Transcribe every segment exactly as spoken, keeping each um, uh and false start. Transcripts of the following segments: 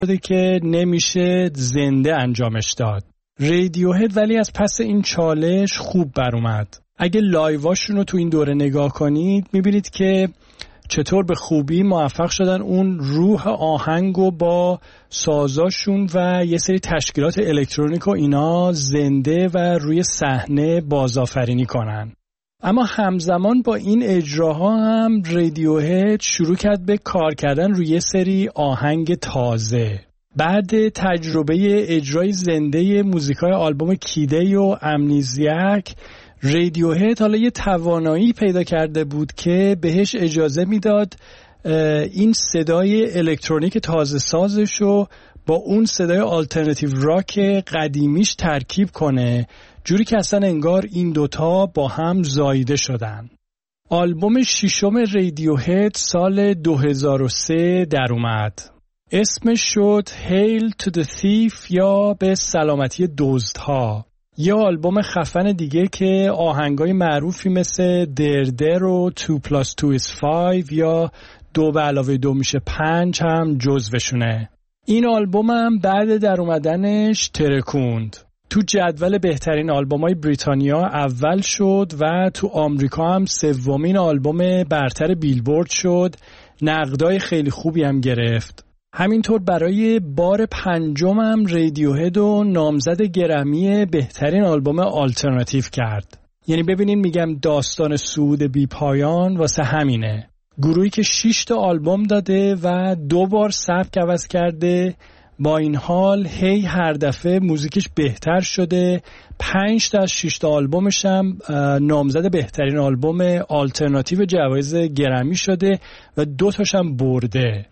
بوده که نمیشه زنده انجامش داد. رادیوهد ولی از پس این چالش خوب بر اومد. اگه لایواشون رو تو این دوره نگاه کنید میبینید که چطور به خوبی موفق شدن اون روح آهنگو با سازاشون و یه سری تشکیلات الکترونیک و اینا زنده و روی صحنه بازآفرینی کنن. اما همزمان با این اجراها هم رادیوهد شروع کرد به کار کردن روی یه سری آهنگ تازه. بعد تجربه اجرای زنده موزیکای آلبوم کیدی و امنیزیاک، رادیوهد حالا یه توانایی پیدا کرده بود که بهش اجازه میداد این صدای الکترونیک تازه سازشو با اون صدای آلترناتیو راک قدیمیش ترکیب کنه، جوری که اصلا انگار این دوتا با هم زایده شدن. آلبوم ششم رادیوهد سال دو هزار و سه در اومد. اسمش شد Hail to the Thief یا به سلامتی دزدها. یه آلبوم خفن دیگه که آهنگای معروفی مثل دردر و two plus two is five یا دو به علاوه دو میشه پنج هم جزوشونه. این آلبوم هم بعد در اومدنش ترکوند. تو جدول بهترین آلبومای بریتانیا اول شد و تو آمریکا هم سومین آلبوم برتر بیلبورد شد. نقدای خیلی خوبی هم گرفت. همینطور برای بار پنجم هم رادیوهد و نامزد گرمی بهترین آلبوم آلترناتیو کرد. یعنی ببینین میگم داستان صعود بی پایان واسه همینه. گروهی که شش تا آلبوم داده و دو بار سبک عوض کرده، با این حال هی هر دفعه موزیکش بهتر شده. پنج تا از شش تا آلبومش هم نامزد بهترین آلبوم آلترناتیو جوایز گرمی شده و دو تاش هم برده.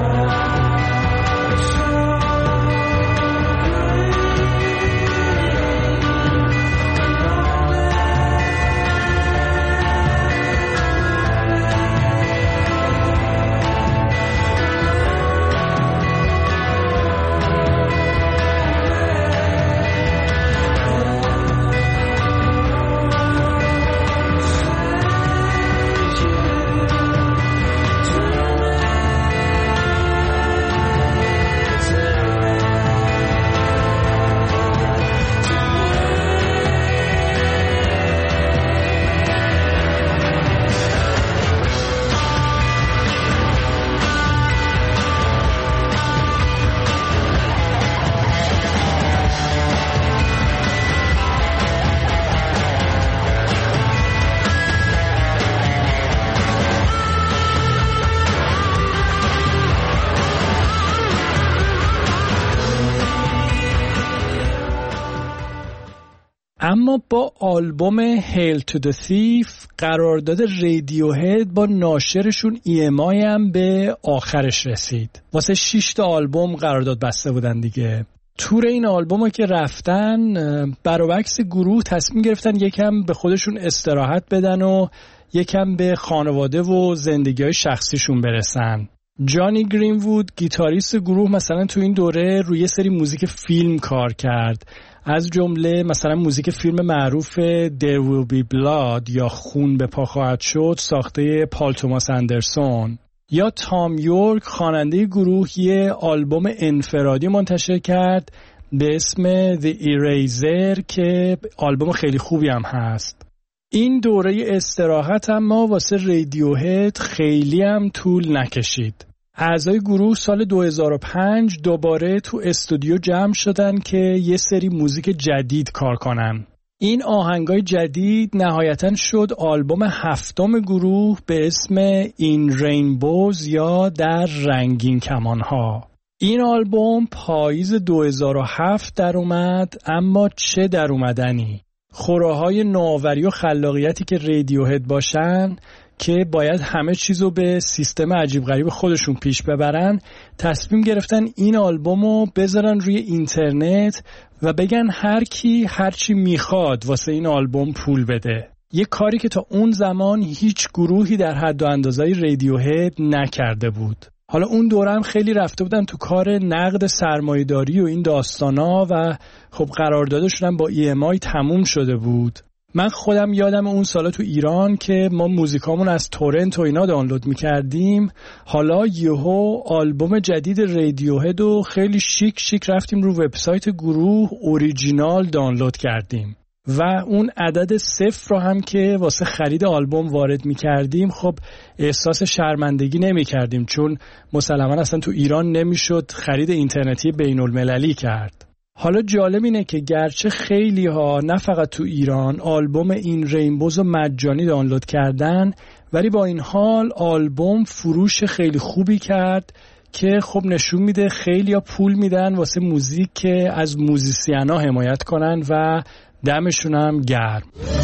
اما با آلبوم Hail to the Thief قرارداد رادیوهد با ناشرشون ای ام آی هم به آخرش رسید. واسه شش تا آلبوم قرارداد بسته بودن دیگه. تور این آلبومو که رفتن، برعکس گروه تصمیم گرفتن یکم به خودشون استراحت بدن و یکم به خانواده و زندگی‌های شخصیشون برسن. جانی گرین‌وود گیتاریست گروه مثلا تو این دوره روی سری موزیک فیلم کار کرد، از جمله مثلا موزیک فیلم معروف There Will Be Blood یا خون به پا خواهد شد ساخته پال توماس اندرسون. یا تام یورک خواننده گروه یه آلبوم انفرادی منتشر کرد به اسم The Eraser که آلبوم خیلی خوبی هم هست. این دوره استراحت اما واسه رادیوهد خیلی هم طول نکشید. اعضای گروه سال دو هزار و پنج دوباره تو استودیو جمع شدن که یه سری موزیک جدید کار کنن. این آهنگای جدید نهایتاً شد آلبوم هفتم گروه به اسم این رینبوز یا در رنگین کمانها. این آلبوم پاییز دو هزار و هفت در اومد، اما چه در اومدنی. خوراهای نوآوری و خلاقیتی که رادیوهد باشن که باید همه چیزو به سیستم عجیب غریب خودشون پیش ببرن، تصمیم گرفتن این آلبومو بذارن روی اینترنت و بگن هر کی هر چی میخواد واسه این آلبوم پول بده. یه کاری که تا اون زمان هیچ گروهی در حد و اندازه‌ی رادیوهد نکرده بود. حالا اون دوره هم خیلی رفته بودن تو کار نقد سرمایه‌داری و این داستانا و خب قراردادشون هم با ای ام آی تموم شده بود. من خودم یادم اون سالا تو ایران که ما موزیکامون از تورنت و اینا دانلود میکردیم، حالا یهو آلبوم جدید رادیوهد رو خیلی شیک شیک رفتیم رو وبسایت گروه اوریجینال دانلود کردیم و اون عدد صفر رو هم که واسه خرید آلبوم وارد میکردیم خب احساس شرمندگی نمیکردیم، چون مسلما اصلا تو ایران نمیشد خرید اینترنتی بین المللی کرد. حالا جالب اینه که گرچه خیلی ها نه فقط تو ایران آلبوم این رینبوز رو مجانی دانلود کردن، ولی با این حال آلبوم فروش خیلی خوبی کرد که خب نشون میده خیلی ها پول میدن واسه موزیک که از موزیسین ها حمایت کنن و دمشون هم گرم.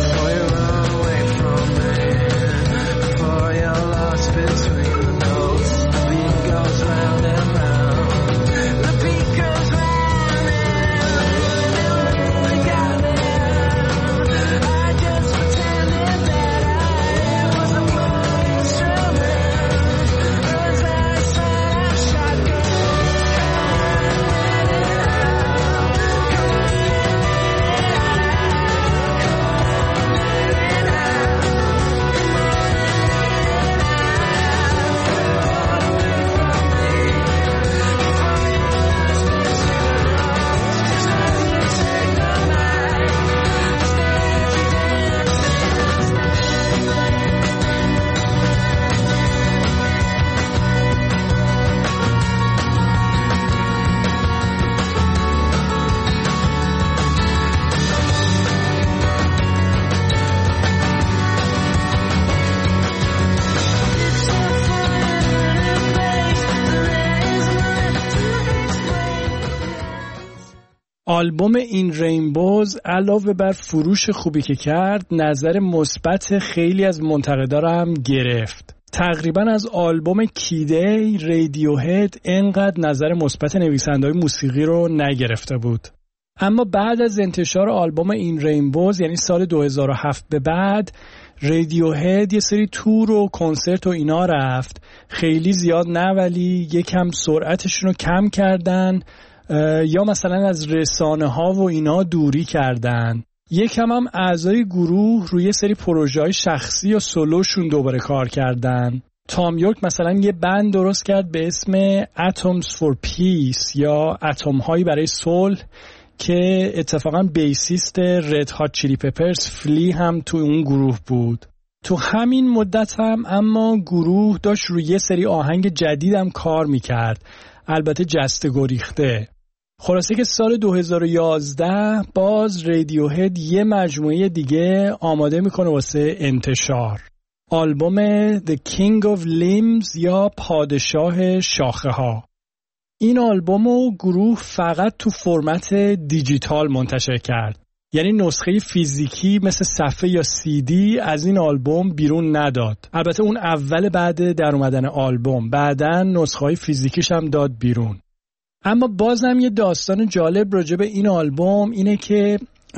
آلبوم این رینبوز علاوه بر فروش خوبی که کرد، نظر مثبت خیلی از منتقدا رو هم گرفت. تقریبا از آلبوم کیدی رادیوهد انقدر نظر مثبت نویسنده‌های موسیقی رو نگرفته بود. اما بعد از انتشار آلبوم این رینبوز، یعنی سال دو هزار و هفت به بعد، رادیوهد یه سری تور و کنسرت و اینا رفت. خیلی زیاد نه، ولی یکم سرعتشون رو کم کردن یا مثلا از رسانه ها و اینا دوری کردن. یکم هم اعضای گروه روی سری پروژه های شخصی یا سولوشون دوباره کار کردن. تام یورک مثلا یه بند درست کرد به اسم Atoms for Peace یا اتم هایی برای صلح که اتفاقا بیسیست رد هات چیلی پپرز فلی هم تو اون گروه بود. تو همین مدت هم اما گروه داشت روی یه سری آهنگ جدیدم کار میکرد، البته جسته گریخته. خلاصه که سال دو هزار و یازده باز رادیوهد یه مجموعه دیگه آماده میکنه واسه انتشار، آلبوم The King of Limbs یا پادشاه شاخه ها. این آلبومو گروه فقط تو فرمت دیجیتال منتشر کرد، یعنی نسخه فیزیکی مثل صفحه یا سی دی از این آلبوم بیرون نداد. البته اون اول بعد در اومدن آلبوم، بعدن نسخه های فیزیکیش هم داد بیرون. اما بازم یه داستان جالب راجع به این آلبوم اینه که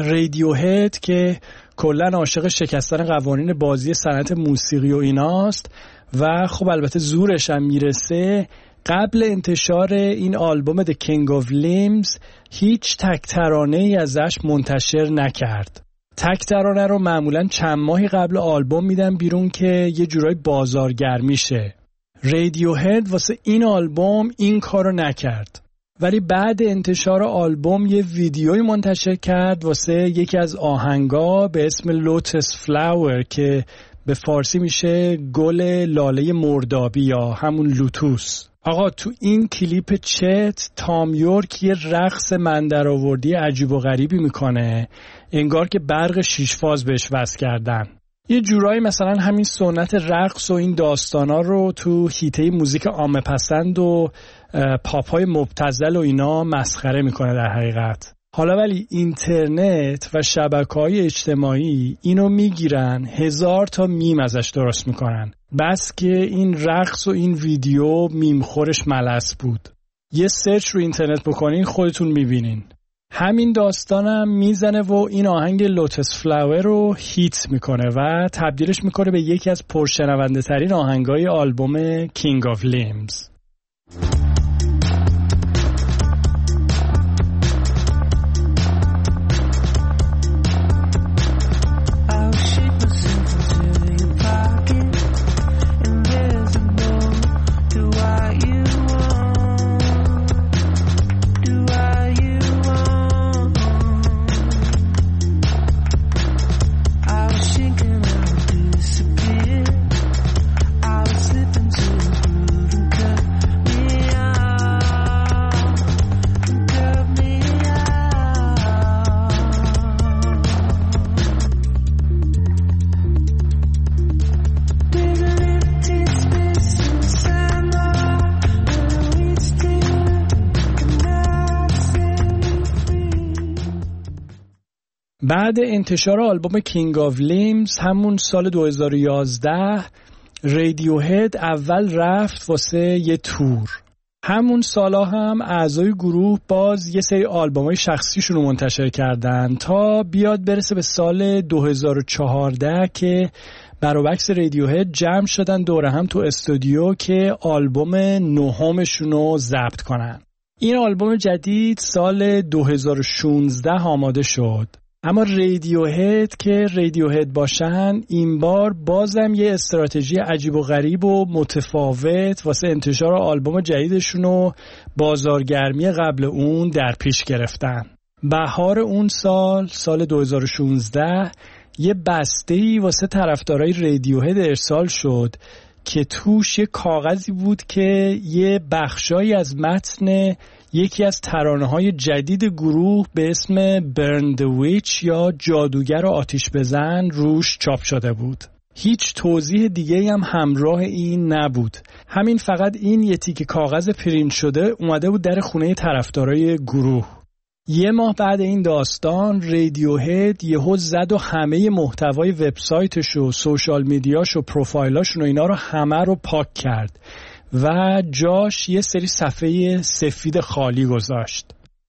رادیوهد که کلاً عاشق شکستن قوانین بازی صنعت موسیقی و ایناست و خب البته زورش هم میرسه، قبل انتشار این آلبوم The King of Limbs هیچ تک ترانه‌ای ازش منتشر نکرد. تک ترانه رو معمولاً چند ماهی قبل آلبوم میدن بیرون که یه جورای بازارگرمی شه. رادیوهد واسه این آلبوم این کارو نکرد، ولی بعد انتشار آلبوم یه ویدیوی منتشر کرد واسه یکی از آهنگا به اسم لوتس فلاور که به فارسی میشه گل لاله مردابی یا همون لوتوس. آقا تو این کلیپ چت تام یورک یه رقص مندرآوردی عجیب و غریبی میکنه، انگار که برق شیش فاز بهش وصل کردن. یه جورایی مثلا همین سنت رقص و این داستانا رو تو حیطه موزیک عامه پسند و پاپای مبتذل و اینا مسخره میکنه در حقیقت. حالا ولی اینترنت و شبکه‌های اجتماعی اینو میگیرن، هزار تا میم ازش درست میکنن، بس که این رقص و این ویدیو میم خورش ملس بود. یه سرچ رو اینترنت بکنین خودتون میبینین. همین داستانم میزنه و این آهنگ لوتس فلاور رو هیت میکنه و تبدیلش میکنه به یکی از پرشنونده ترین آهنگای آلبوم King of Limbs. بعد انتشار آلبوم کینگ آف لیمز همون سال دو هزار و یازده رادیوهد اول رفت واسه یه تور. همون سالا هم اعضای گروه باز یه سری آلبومای شخصیشون رو منتشر کردن تا بیاد برسه به سال دو هزار و چهارده که بروبکس رادیوهد جمع شدن دوره هم تو استودیو که آلبوم نهمشون رو ضبط کنن. این آلبوم جدید سال دو هزار و شانزده آماده شد. اما رادیوهد که رادیوهد باشن این بار بازم یه استراتژی عجیب و غریب و متفاوت واسه انتشار آلبوم جدیدشون و بازارگرمی قبل اون در پیش گرفتن. بهار اون سال سال دو هزار و شانزده یه بسته‌ای واسه طرفدارای رادیوهد ارسال شد که توش یه کاغذی بود که یه بخشایی از متن یکی از ترانه‌های جدید گروه به اسم برن دی ویچ یا جادوگر آتش بزن روش چاپ شده بود. هیچ توضیح دیگه هم همراه این نبود. همین فقط این یه تیکه کاغذ پرینت شده اومده بود در خونه طرفدارای گروه. یه ماه بعد این داستان رادیوهد یهو زد و همه محتوای وبسایتش و سوشال میدیاش و پروفایلاشون و اینا رو همه رو پاک کرد و جاش یه سری صفحه سفید خالی گذاشت.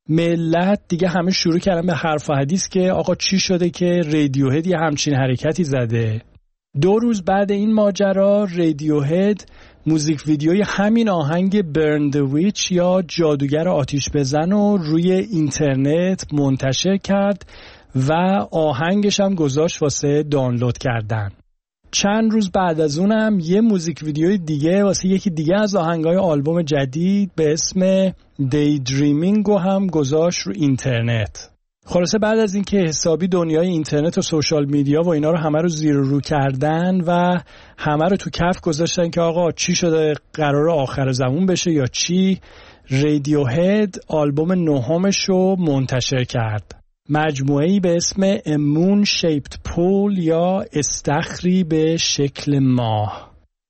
ملت دیگه همه شروع کردن به حرف و حدیث که آقا چی شده که رادیوهد یه همچین حرکتی زده. دو روز بعد این ماجرا رادیوهد موزیک ویدیوی همین آهنگ برن دی ویچ یا جادوگر آتش بزن رو روی اینترنت منتشر کرد و آهنگش هم گذاشت واسه دانلود کردن. چند روز بعد از اونم یه موزیک ویدیوی دیگه واسه یکی دیگه از آهنگای آلبوم جدید به اسم دی دریمینگ رو هم گذاشت رو اینترنت. خلاصه بعد از اینکه حسابی دنیای اینترنت و سوشال میدیا و اینا رو همه رو زیر و رو کردن و همه رو تو کف گذاشتن که آقا چی شده، قرار آخر زمان بشه یا چی، رادیوهد آلبوم نهمش رو منتشر کرد. مجموعه‌ای به اسم A Moon Shaped Pool یا استخری به شکل ماه.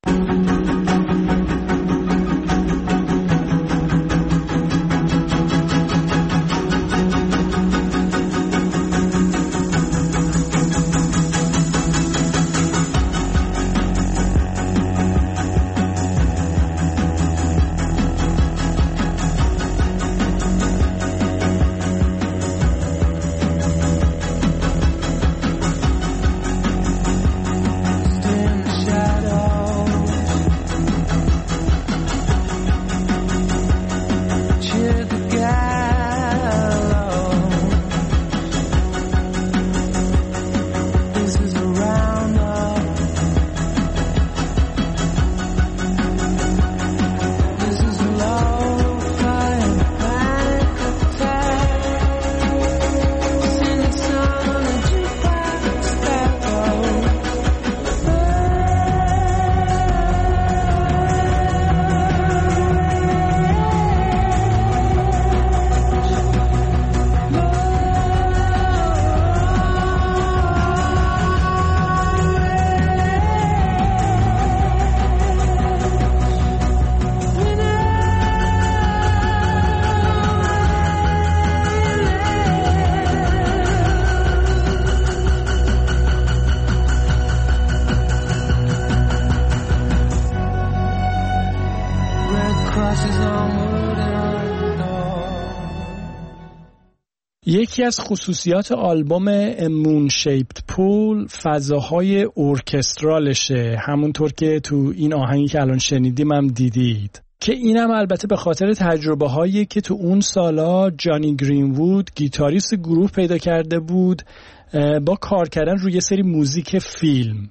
یکی از خصوصیات آلبوم A Moon Shaped Pool فضاهای ارکسترالشه، همونطور که تو این آهنگی که الان شنیدیم هم دیدید که اینم البته به خاطر تجربه هایی که تو اون سالا جانی گرین‌وود گیتاریست گروه پیدا کرده بود با کار کردن روی سری موزیک فیلم.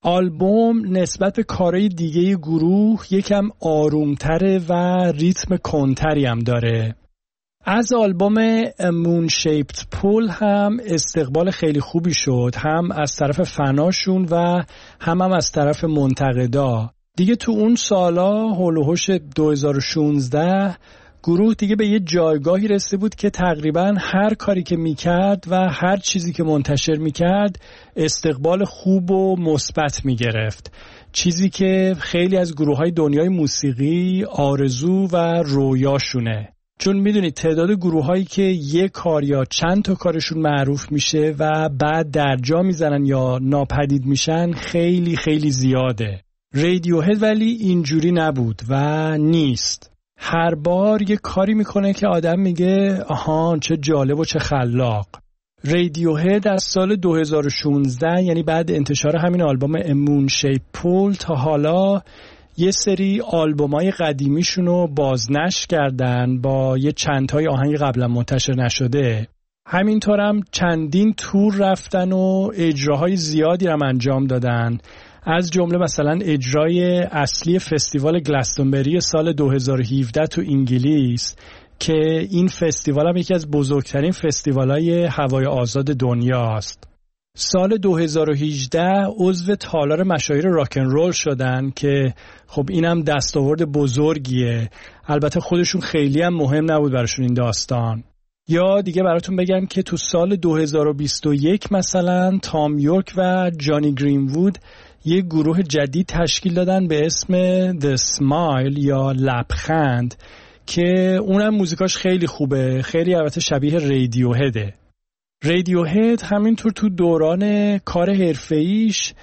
آلبوم نسبت به کارهای دیگه گروه یکم آرومتره و ریتم کنتری هم داره. از آلبوم Moon Shaped Pool هم استقبال خیلی خوبی شد، هم از طرف فناشون و هم, هم از طرف منتقدا. دیگه تو اون سالا هول و هوش دو هزار و شانزده گروه دیگه به یه جایگاهی رسیده بود که تقریبا هر کاری که میکرد و هر چیزی که منتشر میکرد استقبال خوب و مثبت میگرفت، چیزی که خیلی از گروه‌های دنیای موسیقی آرزو و رویاشونه. چون میدونید تعداد گروه هایی که یک کار یا چند تا کارشون معروف میشه و بعد درجا میزنن یا ناپدید میشن خیلی خیلی زیاده. رادیوهد ولی اینجوری نبود و نیست. هر بار یه کاری میکنه که آدم میگه آها چه جالب و چه خلاق. رادیوهد از سال دو هزار و شانزده یعنی بعد انتشار همین آلبوم امون شیپ پول تا حالا یه سری آلبومای قدیمیشون رو بازنشر کردن با یه چند تای آهنگ قبلا منتشر نشده. همینطورم چندین تور رفتن و اجراهای زیادی هم انجام دادن، از جمله مثلا اجرای اصلی فستیوال گلستونبری سال دو هزار و هفده تو انگلیس که این فستیوال هم یکی از بزرگترین فستیوالای هوای آزاد دنیاست. سال دو هزار و هجده عضو تالار مشاهیر راکن رول شدن که خب اینم دستاورد بزرگیه. البته خودشون خیلی هم مهم نبود براشون این داستان. یا دیگه براتون بگم که تو سال دو هزار و بیست و یک مثلا تام یورک و جانی گرین‌وود یه گروه جدید تشکیل دادن به اسم The Smile یا لبخند که اونم موزیکاش خیلی خوبه، خیلی البته شبیه رادیوهده. رادیوهد همینطور تو دوران کار حرفه‌ایش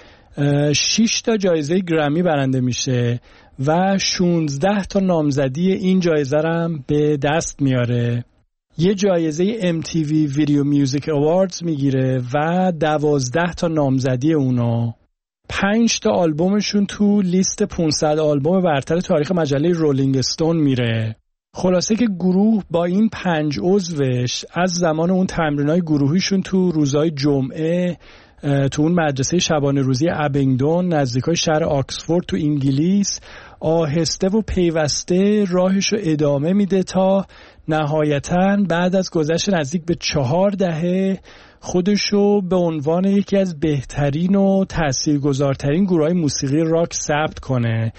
شش تا جایزه گرمی برنده میشه و شانزده تا نامزدی این جایزه هم به دست میاره. یه جایزه ام تی وی ویدیو میوزیک اواردز میگیره و دوازده تا نامزدی اونو. پنج تا آلبومشون تو لیست پانصد آلبوم برتر تاریخ مجله رولینگ استون میره. خلاصه که گروه با این پنج عضوش از زمان اون تمرینای گروهیشون تو روزهای جمعه تو اون مدرسه شبانه روزی ابینگدون نزدیکای شهر آکسفورد تو انگلیس آهسته و پیوسته راهشو ادامه میده تا نهایتاً بعد از گذشت نزدیک به چهار دهه خودشو به عنوان یکی از بهترین و تاثیرگذارترین گروه‌های موسیقی راک ثبت کنه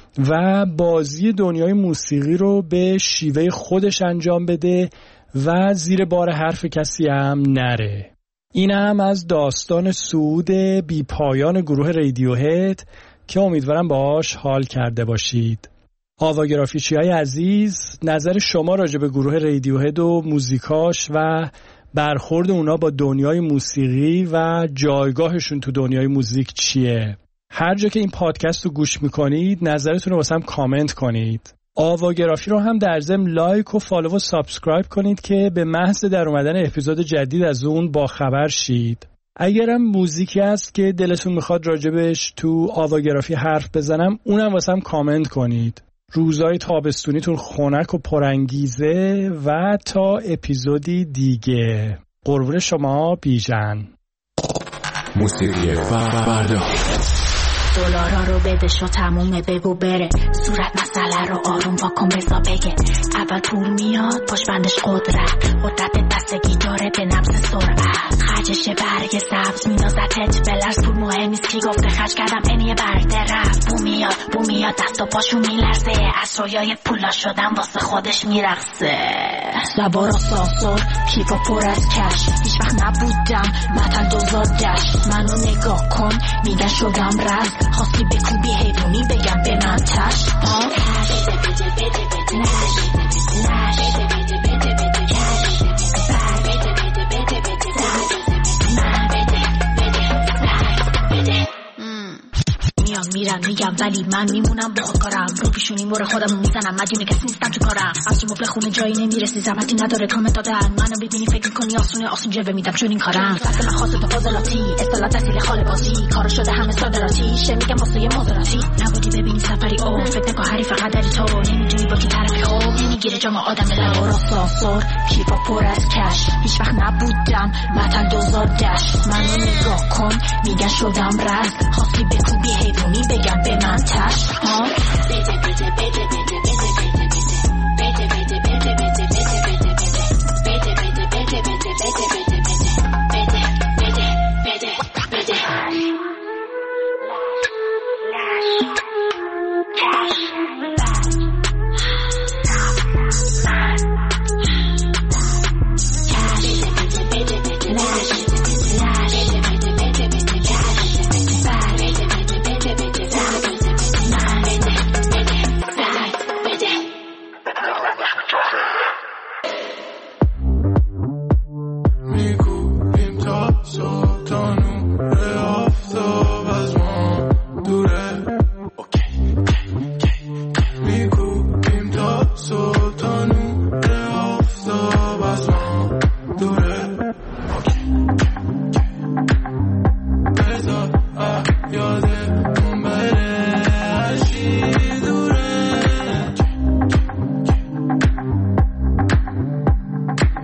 و بازی دنیای موسیقی رو به شیوه خودش انجام بده و زیر بار حرف کسی هم نره. این هم از داستان صعود بی پایان گروه رادیوهد که امیدوارم باهاش حال کرده باشید. آواگرافیچی‌های عزیز، نظر شما راجع به گروه رادیوهد و موزیکاش و برخورد اونا با دنیای موسیقی و جایگاهشون تو دنیای موزیک چیه؟ هر جا که این پادکست رو گوش میکنید نظرتون رو واسم کامنت کنید. آواگرافی رو هم در ضمن لایک و فالو و سابسکرایب کنید که به محض در اومدن اپیزود جدید از اون با خبر شید. اگرم موزیکی هست که دلتون میخواد راجبش تو آواگرافی حرف بزنم اونم واسم کامنت کنید. روزای تابستونیتون خنک و پرانگیزه و تا اپیزودی دیگه. قربون شما بیژن. موسیقی فردا دلارا رو بده شو تمومه بگو بره صورت مسئله رو آروم واکن بزا بگه اول پول میاد پاش بندش قدرت قدرت بستگی داره به نفس سرعت خرجش برگ سبز مینازتت بلرز پول مهم نیست کی گفته خرج کردم اینیه برده رفت بو میاد بو میاد دست و پاشو میلرزه از رویای پولا شدم واسه خودش میرقصه لبارا سانسور کیفا پر از کش هیچ وقت نبودم متن دوزار گشت منو نگاه کن میگن شدم رز خواستی بکوبی حیوانی بگم به من تش ها بده بده بده بده نش نش بده بده بده کش بر بده بده بده بده من بده بده بده میان میرن میگم ولی من میمونم با خودکارم رو پیشونی مور خودم میزنم مدیونه کسی نیستم تو کارم از تو مبله خونه جایی نمیرسی زحمتی نداره کامنت دادن منو ببینی فکر کنی آسونه آسون جوه میدم چون این کارم فصل من خاصه تو فاضلاتی اصطلاح تحصیل خاله بازی کارو شده همه صادراتی شه میگم واسه یه مازراتی نبودی ببینی سفری او فکر نکن حریف قدری تو نمیدونی با کی طرفی خوب نمیگیره جام آدم لبارا سانسور کیفا پر از کش هیچ وقت نبودم متن دوزار گشت منو نگاه کن میگن شدم رز خواستی بکوبی حیوانی بگم به من تش ها بده بده بده بده بده بده بده بده بده بده بده بده بده بده بده بده بده بده بده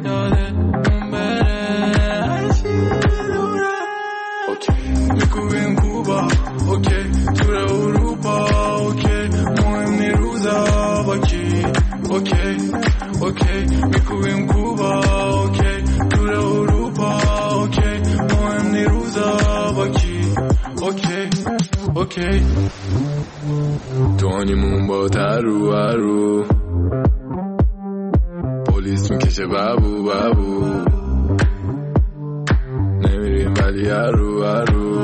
یادمون بره هرچی بدونه. اوکی میکوبیم کوبا، اوکی تور اروپا، اوکی مهم نی روزا با کی. اوکی اوکی میکوبیم کوبا، اوکی تور اروپا، اوکی مهم نی روزا با کی. اوکی اوکی دونیمون با ترو هرو، پلیس میکشه بابو بابو، نمیریم ولی هرو هرو،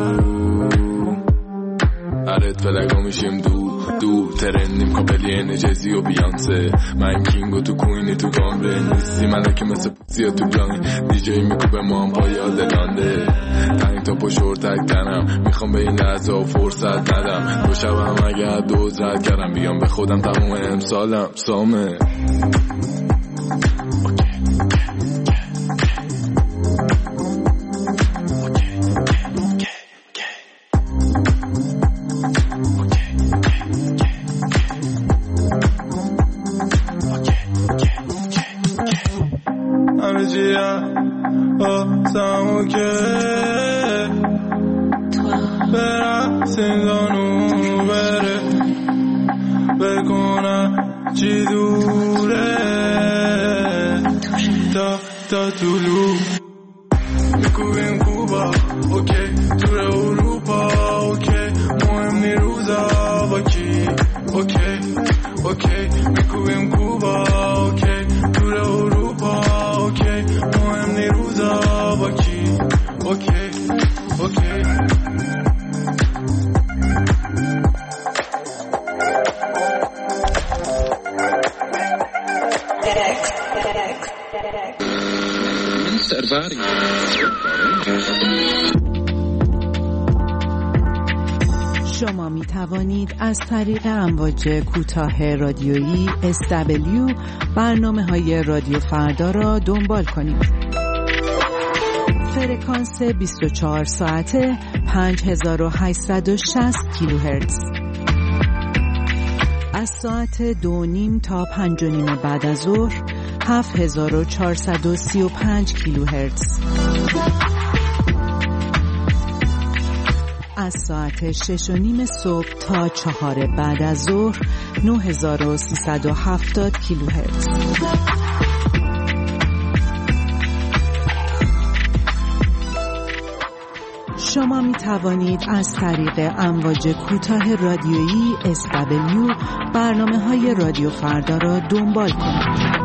هرت فلگا میشیم دو دو ترندیم کابلی جزی و بیانسه. من کینگو تو کوینی تو گامبه نیستی ملکی مثل پوزیا تو بلانگ، دیجی میکوبه ما هم پای آدلانده. تنگ تا پا شورتک تنم میخوام به این لحظه و فرصت ندم، دو شبم اگه دوز رد کردم بیام به خودم تموم امسالم سامه. برم زندانو بره بکنم چی دوره تا تا طولو میکوبیم کوبا، اوکی تور اروپا، اوکی مهم نی روزا با کی. اوکی اوکی میکوبیم کوبا، اوکی تور اروپا، اوکی مهم نی روزا با کی. اوکی اوکی شما می توانید از طریق امواج کوتاه رادیویی اس دبلیو برنامه های رادیو فردا را دنبال کنید. فرکانس بیست و چهار ساعته پنج هزار و هشتصد و شصت کیلوهرتز. از ساعت دو نیم تا پنج و نیم بعد از ظهر هفت هزار و چهارصد و سی و پنج کیلوهرتز. از ساعت شش و نیم صبح تا چهار بعد از ظهر نه هزار و سیصد و هفتاد کیلوهرتز. شما می توانید از طریق امواج کوتاه رادیویی اس دبلیو برنامه های رادیو فردا را دنبال کنید.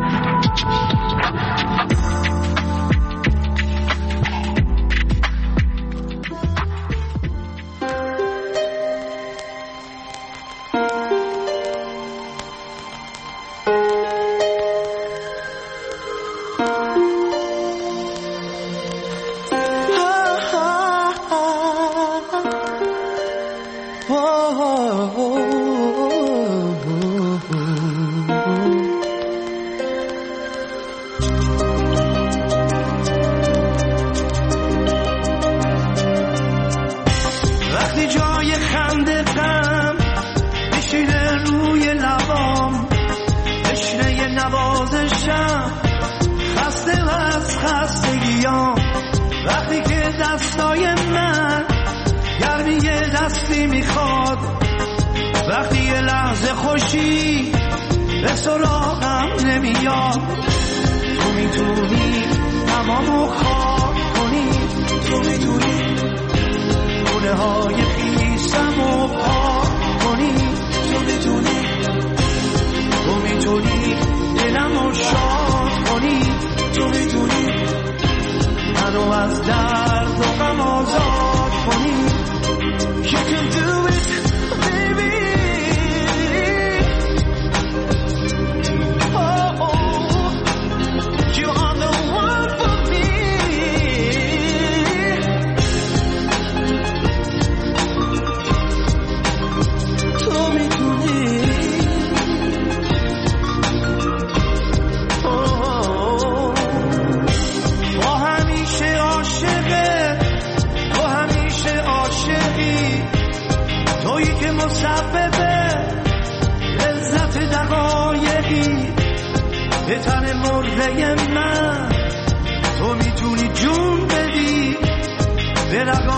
به تن مرده من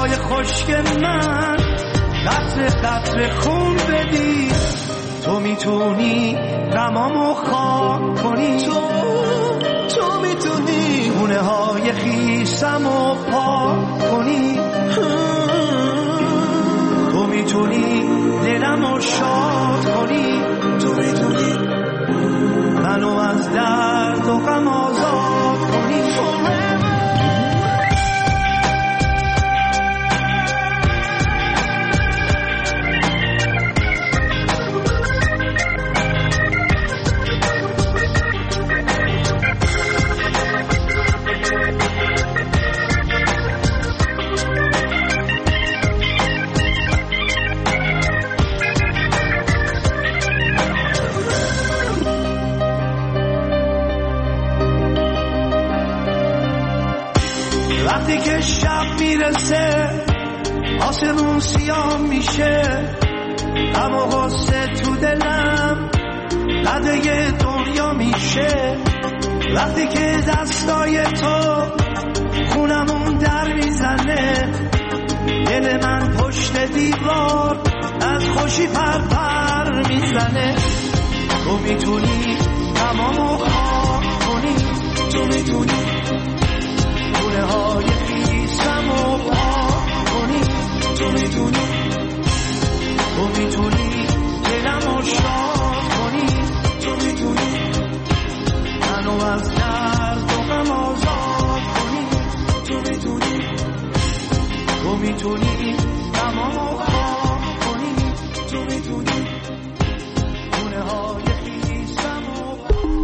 لبای خشک من قطر قطر خون بدی. تو میتونی غمامو خاک کنی، تو تو میتونی خونه های خیسمو پاک کنی، تو میتونی دلمو شاد کنی، تو میتونی منو از درد و غم آزاد کنی. وقتی که شب میرسه آسمون سیاه میشه، غم و غصه تو دلم قده دنیا میشه. وقتی که دستای تو خونمون در میزنه، دل من پشت دیوار از خوشی پر پر میزنه. تو میتونی غمامو خاک کنی، تو میتونی خونه های خیسمو پاک کنی، تو میتونی تو میتونی دلمو شاد کنی، تو میتونی منو از درد و غم آزاد کنی، تو میتونی تو میتونی غمامو خاک کنی، تو میتونی خونه های خیسمو.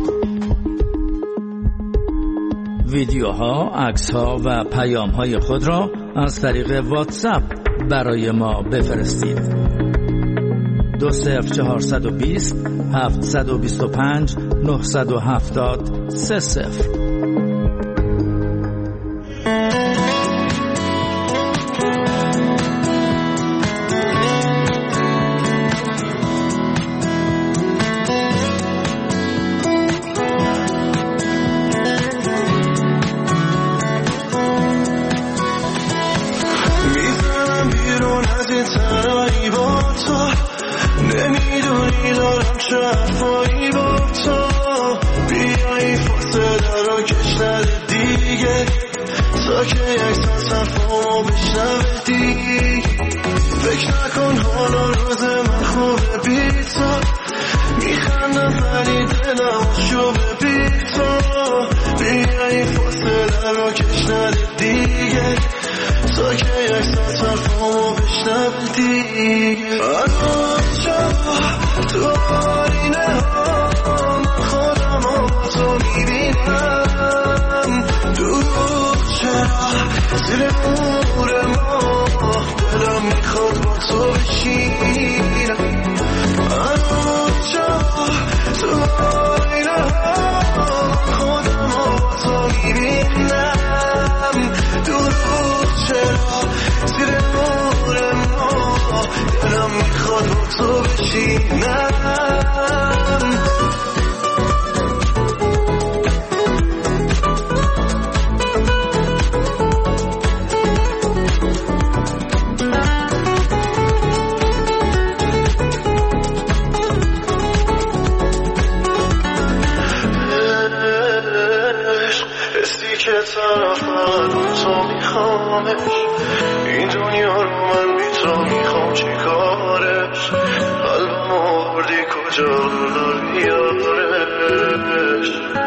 ویدیوها، عکس‌ها و پیام‌های خود را از طریق واتساپ برای ما بفرستید. دو صفر چهارصد و بیست هفتصد و بیست و پنج نهصد و هفتاد سه صفر. این دنیا رو من بی تو میخوام چی کارش، قلبم آوردی کجا بیارش.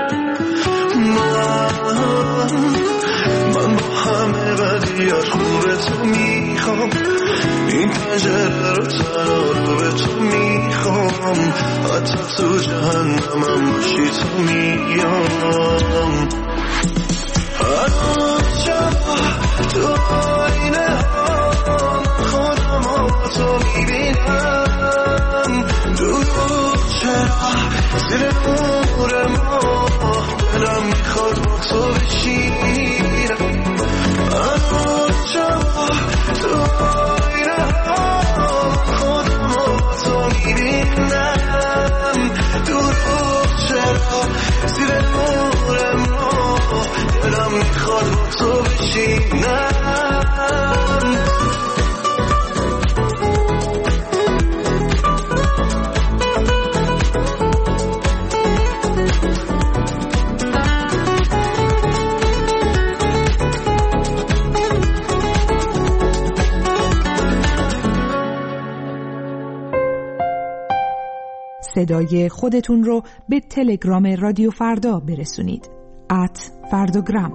من من با همه بدیات خوب تو میخوام، این پنجره رو تنها رو به تو میخوام، حتی تو جهنمم باشی تو میام. هر جا تو آینه ها خودم ها تو میبینم، دروغ چرا زیر نور ما، دلم میخواد با تو بشینم. هر جا تو آینه ها خودم ها تو میبینم، دروغ چرا زیر نور ما، دلم میخواد با تو بشینم. صدای خودتون رو به تلگرام رادیو فردا برسونید. ات فرداگرام.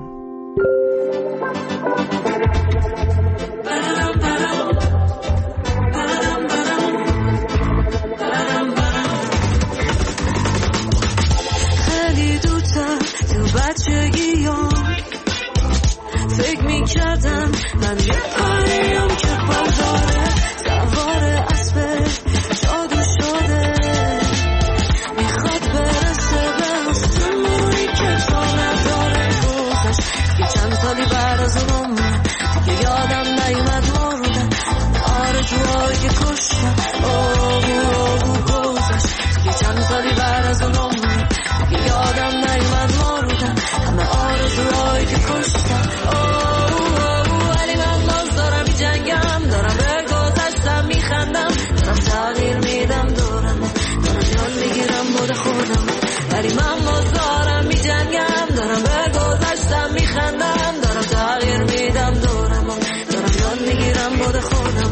خیلی دوتر تو بچگیام فکر میکردم من یه پریم که بازاره سوار اسب جادو شده میخواد برسه به آسمونی که تا نداره گذشت یه چند سالی بعد از اونم دیگه یادم نیومد موردم آرزوهایی که کشتم آهو آهو گذشت یه چند سالی بعد از اونم دیگه یادم نیومد موردم همه آرزوهایی که کشتم آهو آهو ولی من باز دارم می جنگم دارم به گذشتم می خندم دارم تغییر میدم دورم دارم یاد میگیرم بود خودم ولی من باز دارم می جنگم دارم به گذشتم می خندم دارم تغییر میدم دورم دارم یاد میگیرم بود خودم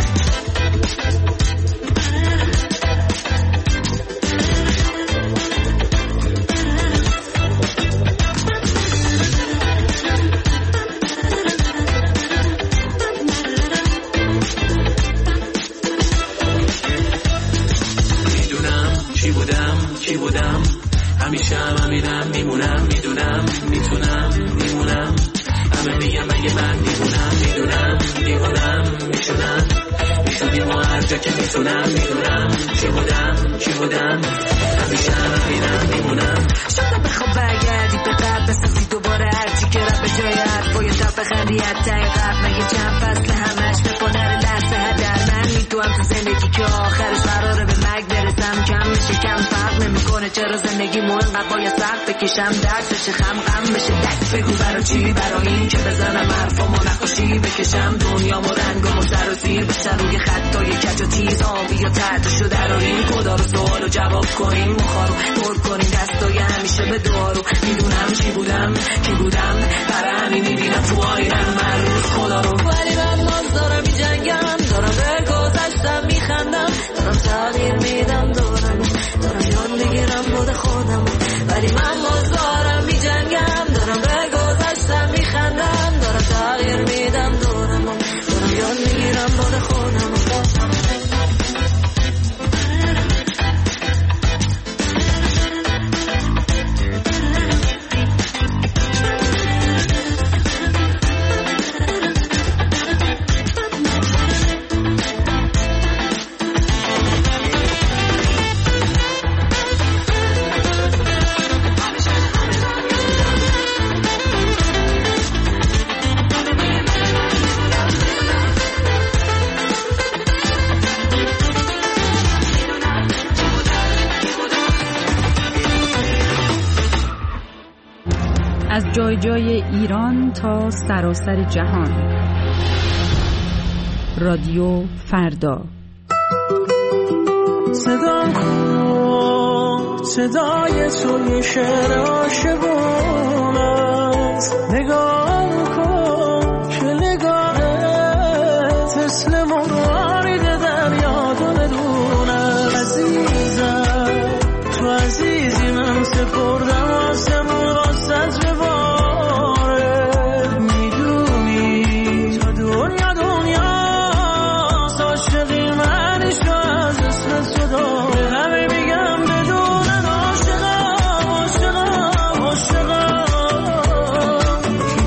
همیشه هم همینم میمونم میدونم میتونم میمونم همه میگم اگه من میمونم میدونم دیوونم میشونم میتونیم و هر جا که میتونم میدونم چی بودم چی بودم همیشه هم همینم میمونم شاید بخواب برگردی به قبل بسازی دوباره هرچی که رب به جای حرفای تف خندیت تای قبل مگه چند فصل همش بپنر لحظه هدر من میدونم تو زندگی که آخرش قراره به مرگ برسم کم میشه کم فرق نمیکنه چرا زندگی مو انقدر باید سخت بکشم درس بشه خم غم بشه دست بگو برا چی برا این که بزنم حرفامو نخوشی بکشم دنیامو رنگامو سر و زیر بشن روی خطای کج و تیز آبی و تحتشو دراریم کدا رو سوالو جواب کنیم مخارو پر کنیم دستای همیشه به دارو میدونم چی بودم کی بودم برای همین میبینم تو آینم من روز خدا رو ولی من باز دارم می جنگم دارم به گذشتم میخندم دارم تغییر میدم دورم دارم یاد میگیرم بود خودم ولی من باز دارم می جنگم دارم به گذشتم میخندم دارم تغییر میدم دورم دارم یاد میگیرم بود خودم از جای جای ایران تا سراسر جهان. رادیو فردا. صدا کن صدای توی شعر عاشقون است نگاه کن که نگاهت مثل مرغارید دریا دونه عزیزم تو عزیزی من سپردم آسمون واسه بباره میدونی تا دنیا دنیاست عاشقی منش از اسم صدا به همه میگم بدون عاشقم عاشقم عاشقم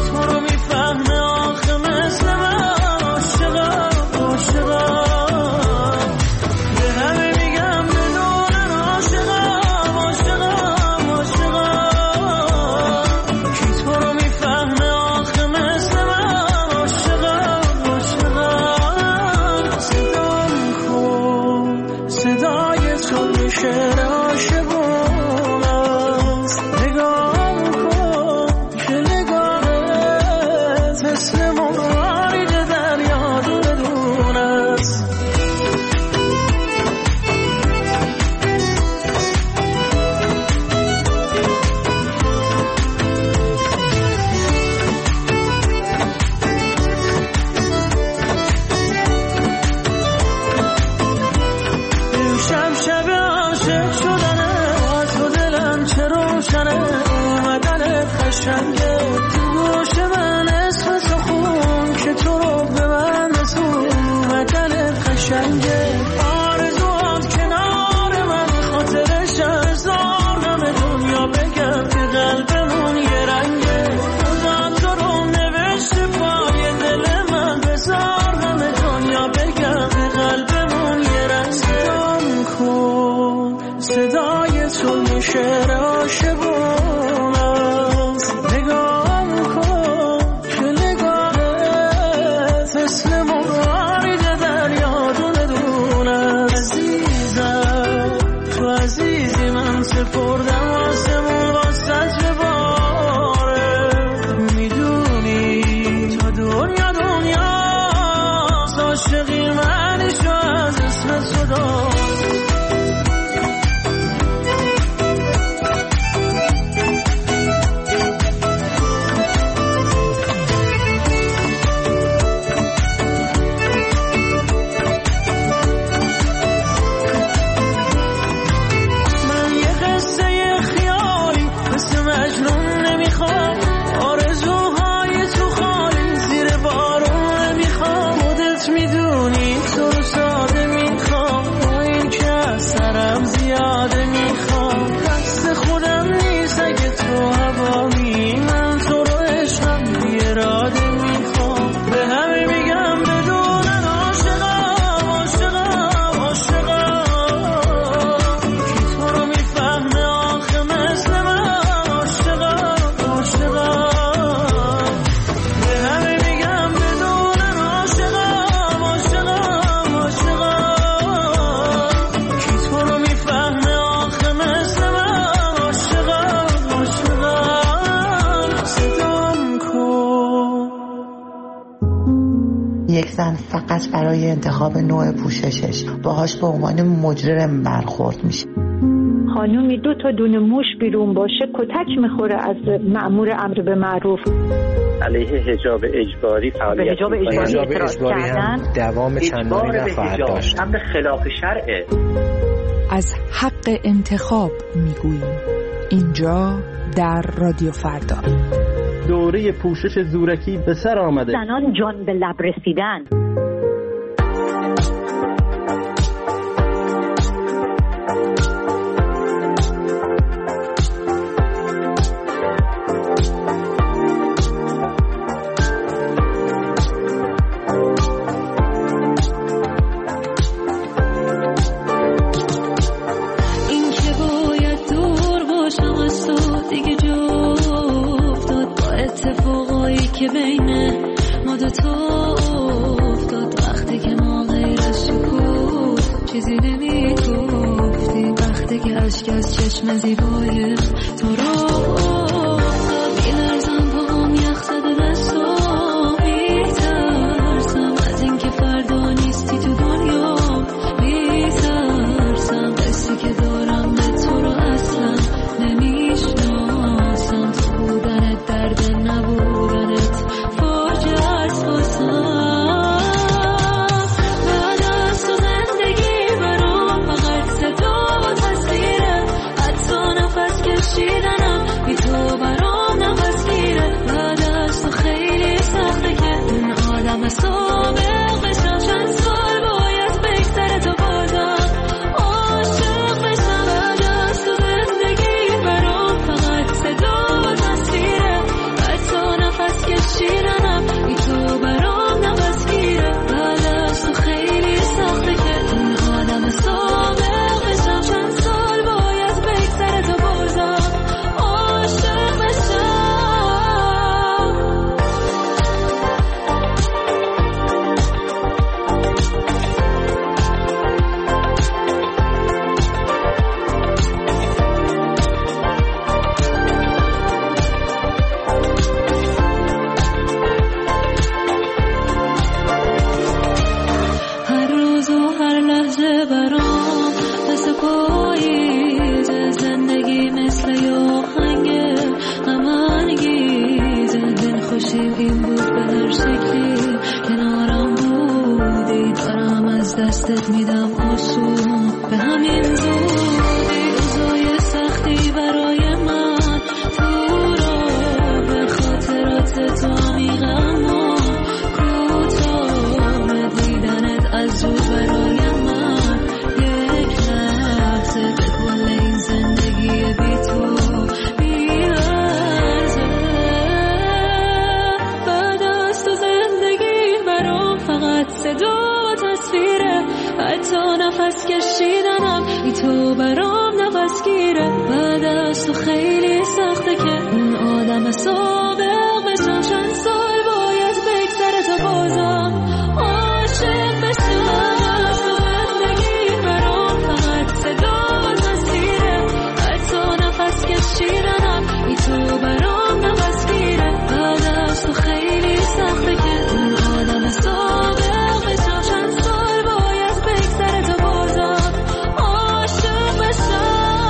قشنگه تو گوش من اسم تو خون که تو رو به من رسون وطنت قشنگه آرزوات کنار من خاطرش هزار غم دنیا بگم که قلبمون یه رنگه خدا تو رو نوشته پای دل من بذار غم دنیا بگم که قلبمون یه رنگه صدام کن صدای تو یه شعر عاشقون است نگام کن که نگاهت مثل مرغ دریا دونه دونه عزیزم تو عزیزی من سپردم آسمون واسط به باره میدونی تو دنیا دنیا عاشقی منشو از اسم صدا فقط برای انتخاب نوع پوششش باهاش به عنوان مجرم برخورد میشه. خانومی دو تا دونه موش بیرون باشه کتک میخوره از مأمور امر به معروف. علیه حجاب اجباری فعالیت حجاب اجباری اعتراض کردن دوام چندانی نخواهد داشت. امر خلاف شرعه. از حق انتخاب میگوییم اینجا در رادیو فردا. دوره پوشش زورکی به سر آمده. زنان جان به لب رسیدن. که بین ما دو تا افتاد وقتی که ما غیر از سکوت چیزی نمی گفتیم وقتی که اشک از چشم زیبای تو رو افتاد میلرزم پاهم یخ زده دستام میترسم از این که فردا نیستی تو دنیا میترسم قصی که دارم به تو رو اصلا نمیشناسم تو بودنت درد نبودنت فاجعه است واسم بعد از تو زندگی برام فقط صدا و تصویره حتی نفس کشیدنم بی تو برام نفسگیره بعد از تو خیلی سخته که اون آدم سابق بشم چند سال باید بگذره تو بازم عاشق بشم بعد از تو زندگی برام فقط صدا و تصویره حتی نفس کشیدنم بی تو برام نفسگیره بعد از تو خیلی سخته که اون آدم سابق بشم چند سال باید بگذره تو بازم عاشق بشم هر روز و هر لحظه برام مثل پاییز زندگی مثل یه آهنگ غمانگیز دل خوشیم این بود به هر شکلی کنارم بودی دارم از دستت میدم آسون به همین زودی روزای سختی برای من تو رو به نفس کشیدنم ای تو برام نفس گیره بعد از تو خیلی سخته که اون آدم سابق بشم چند سال باید بگذره تا بازم عاشق بشم تو زندگی برام فقط صدا و تصویره حتی نفس کشیدنم ای تو برام نفس گیره بعد از تو خیلی سخته که اون آدم سابق بشم چند سال باید بگذره تا بازم عاشق بشم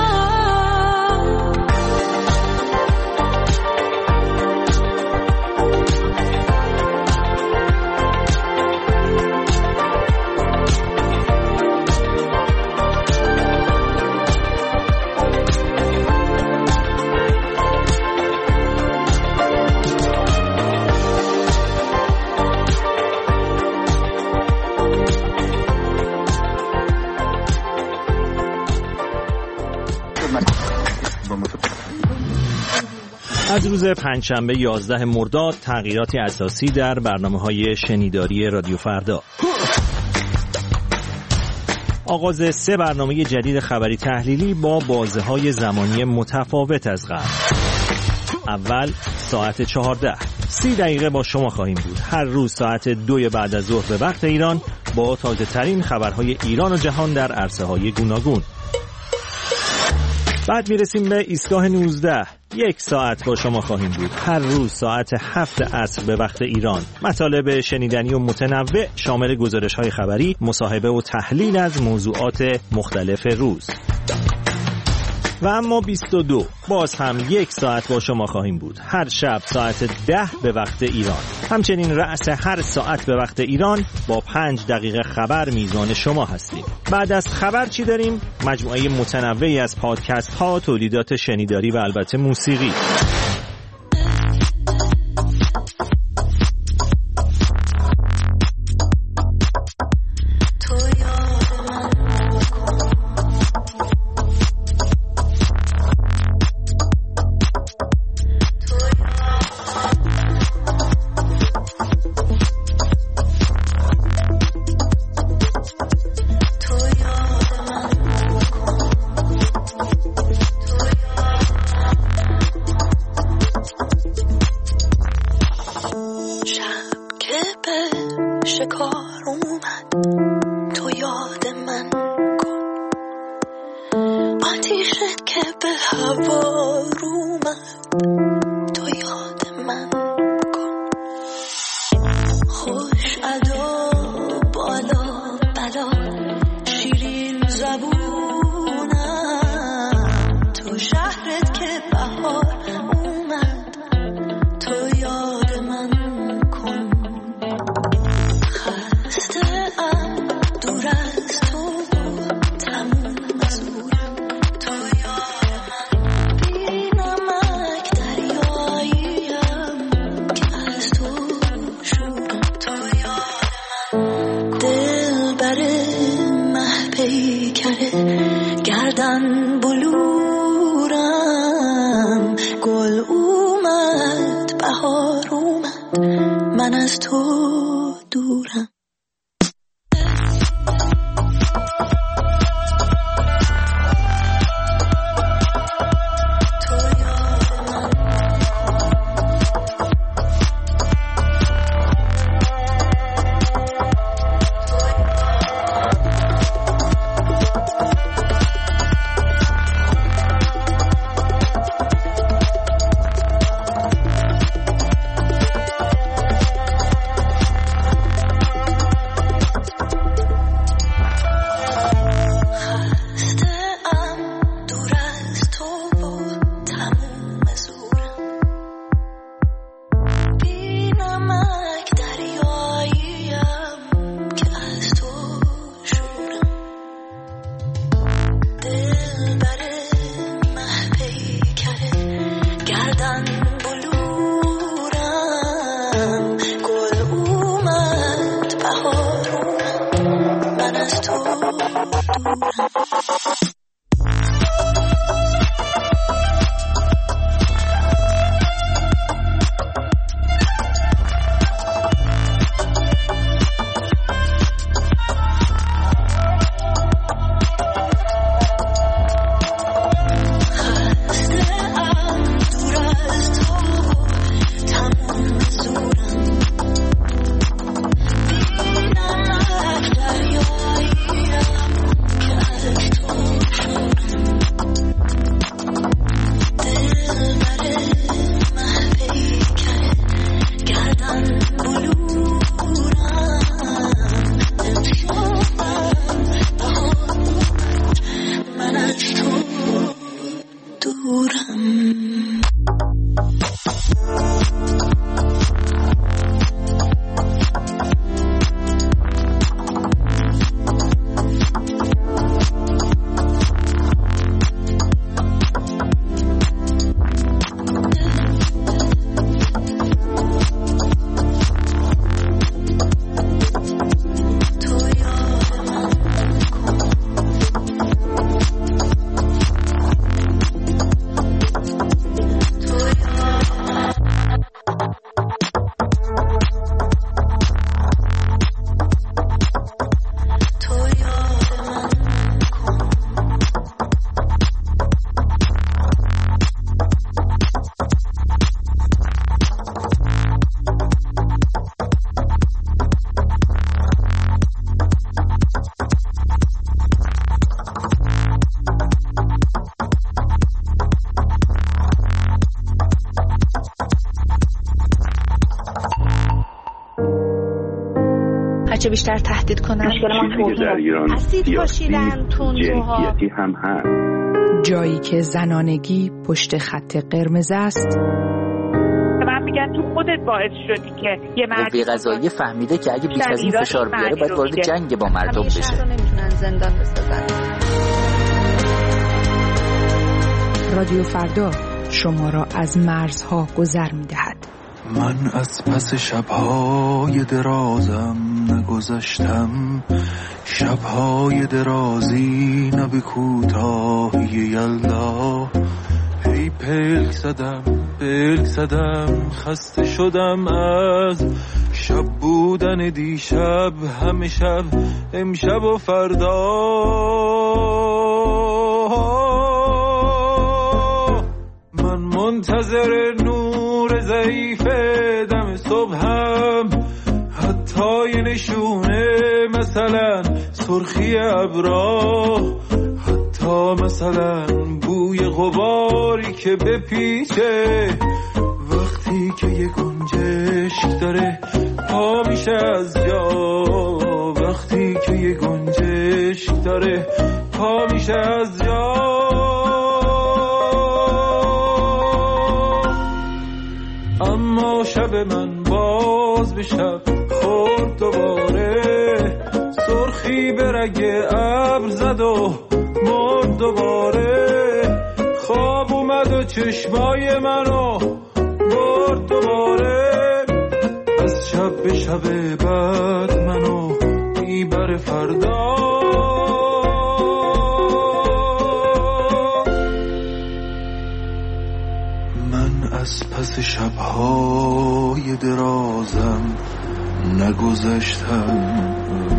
از روز پنجشنبه یازده مرداد تغییراتی اساسی در برنامه‌های شنیداری رادیو فردا. آغاز سه برنامه جدید خبری تحلیلی با بازه‌های زمانی متفاوت از قبل. اول ساعت چهارده سی دقیقه با شما خواهیم بود. هر روز ساعت دو بعد از ظهر به وقت ایران با تازه ترین خبرهای ایران و جهان در عرصه‌های گوناگون. بعد میرسیم به ایستگاه نوزده. یک ساعت با شما خواهیم بود. هر روز ساعت هفت عصر به وقت ایران. مطالب شنیدنی و متنوع شامل گزارش‌های خبری، مصاحبه و تحلیل از موضوعات مختلف روز. و اما بیست و دو باز هم یک ساعت با شما خواهیم بود. هر شب ساعت ده به وقت ایران. همچنین رأس هر ساعت به وقت ایران با پنج دقیقه خبر میزان شما هستیم. بعد از خبر چی داریم؟ مجموعه متنوعی از پادکست ها، تولیدات شنیداری و البته موسیقی. گردن بلورم گل اومد بهار اومد من از تو دورم. چه بیشتر تهدید کنن. مشکل ما توضیح در ایران اسید پاشیدن، تندروها، جنسیتی هم هست. جایی که زنانگی پشت خط قرمز است. من میگن تو خودت باعث شدی که یه مرد قوه قضاییه فهمیده که اگه بیش از این فشار بیاره باید وارد جنگ با مردم بشه. همیشه رو نمیتونن زندان بسازن. رادیو فردا شما را از مرزها گذر میدهد. من از پس شبهای درازم نگذشتم، شبهای درازی نه به کوتاهی یلدا. هی پلک زدم پلک زدم خسته شدم از شب بودن دیشب، همه شب امشب و فردا. من منتظر نور ضعیف دم صبحم، حتی یه نشونه مثلا سرخی ابرا، حتی مثلا بوی غباری که بپیچه وقتی که یه گنجشک داره پا میشه از جا، وقتی که یه گنجشک داره پا میشه از جا. اما شب من باز به شب خورد دوباره، سرخی به رگ ابر زد و مرد دوباره. خواب اومد و چشمای منو برد دوباره، از شب به شب بعد منو میبره فردا. من از پس شبهای درازم نگذشتم.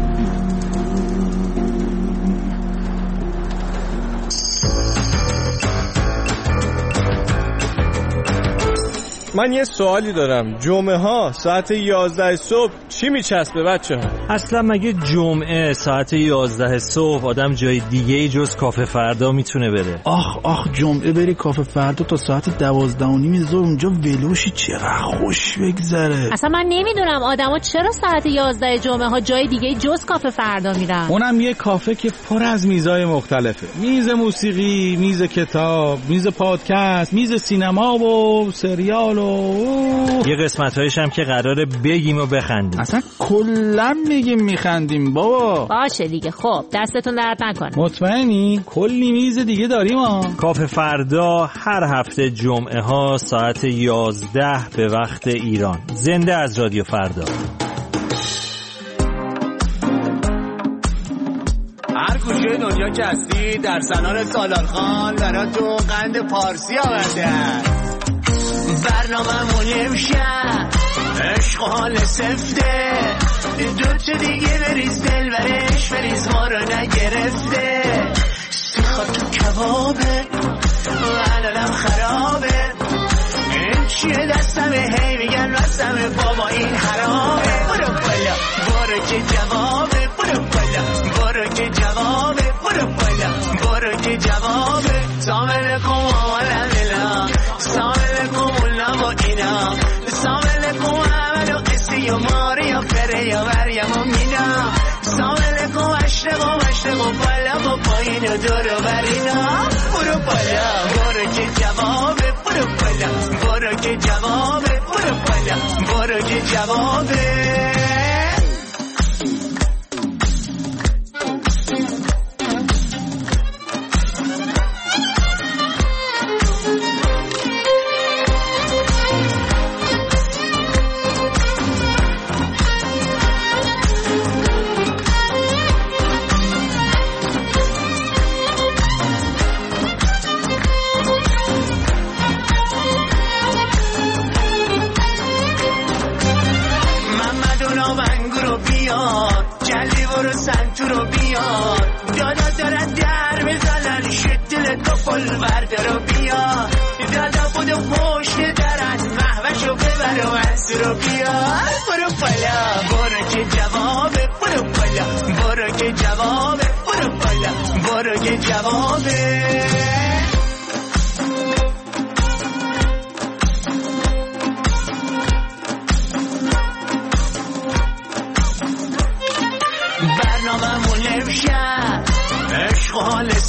من یه سوالی دارم، جمعه ها ساعت یازده صبح چی میچسبه بچه ها؟ اصلا مگه جمعه ساعت یازده صبح آدم جای دیگه ای جز کافه فردا میتونه بره؟ آخ آخ جمعه بری کافه فردا تا ساعت دوازده و نیم ظهر اونجا ولوشی، چقدر خوش بگذره. اصلا من نمیدونم آدما چرا ساعت یازده جمعه ها جای دیگه ای جز کافه فردا میرن. اونم یه کافه که پر از میزای مختلفه، میز موسیقی، میز کتاب، میز پادکست، میز سینما و سریال و یه قسمت‌هایش هم که قراره بگیم و بخندیم. اصلا کلا میگیم میخندیم بابا. باشه دیگه، خب دستتون درد نکنه. مطمئنی؟ کلی میز دیگه داریم ها. کافه فردا هر هفته جمعه ها ساعت یازده به وقت ایران، زنده از رادیو فردا. هر گوشه دنیا که هستی در سالن سالار خان براتون قند پارسی آورده است. برنامه امشب عشق و حال سفته، دوتا دیگه بریز دل برش بریز ما رو نگرفته. سیخا تو کبابه و علالم خرابه، این چیه دستمه هی میگن وستمه بابا این حرامه. برو بالا برو که جوابه، برو بالا برو که جوابه، برو بالا برو که جوابه. سامل کن آمالم الا سامل کن با اینا، سامل کن عمل و قصی و ماری و فره یا وریم و مینا. سامل کن اشرق و مشرق و بالا و پایین و دور و برینا. برو بالا برو که جوابه، برو بالا برو که جوابه، برو بالا برو که جوابه. سنتو رو بیار دادا دارن در بزنن شدل کفل ورده رو بیار دادا بودو پشت درن محوشو ببر و از رو بیار. برو بالا برو که جوابه، برو بالا برو که جوابه، برو بالا برو که جوابه.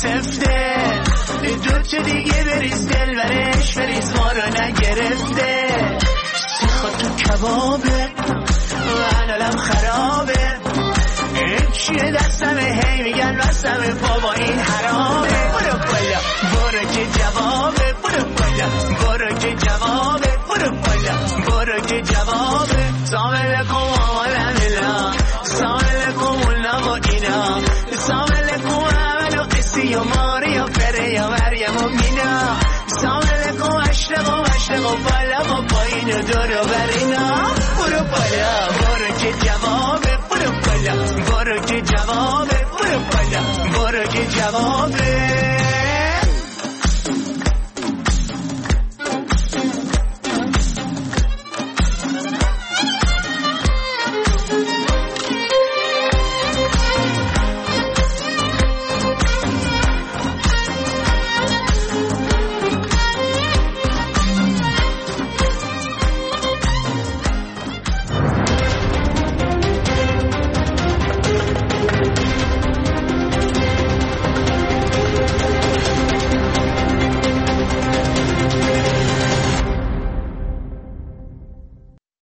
سفته دو تا دیگه بریز دل برش بریز ما رو نگرفته سیخا تو کبابه و حالم خرابه این چیه دستمه هی میگن بستمه بابا این حرامه برو بالا برو که جوابه برو بالا برو که جوابه برو بالا برو که جوابه سامل کن آمال همیلا سامل کن اولنا و اینا سامل کن عمل و قصی و ماری و پره یا مریم و مینا سامل کن اشرق و مشرق و بالا و پایین و دور و برینا برو بالا برو که جوابه برو بالا برو که جوابه برو بالا برو که جوابه